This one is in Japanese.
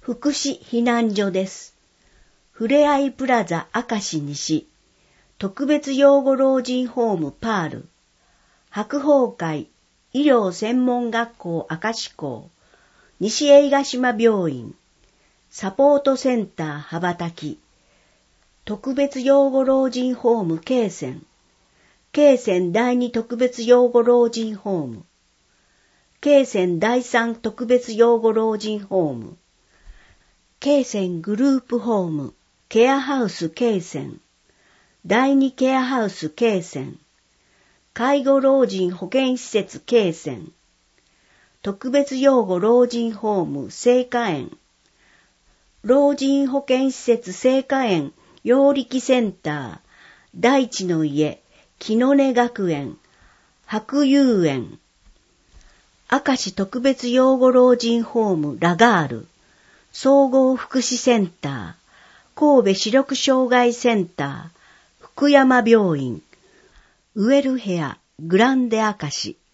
福祉避難所です。ふれあいプラザ明石西、特別養護老人ホームパール、白鳳会医療専門学校明石校、西映画島病院、サポートセンター羽ばたき、特別養護老人ホーム京泉、京泉第二特別養護老人ホーム、京泉第三特別養護老人ホーム、京泉グループホーム、ケアハウス京泉、第二ケアハウス京泉、介護老人保健施設京泉、特別養護老人ホーム聖華園、老人保健施設聖華園養力センター、大地の家、木の根学園、白遊園、明石特別養護老人ホームラガール、総合福祉センター、神戸視力障害センター、福山病院、ウエルヘアグランデ明石。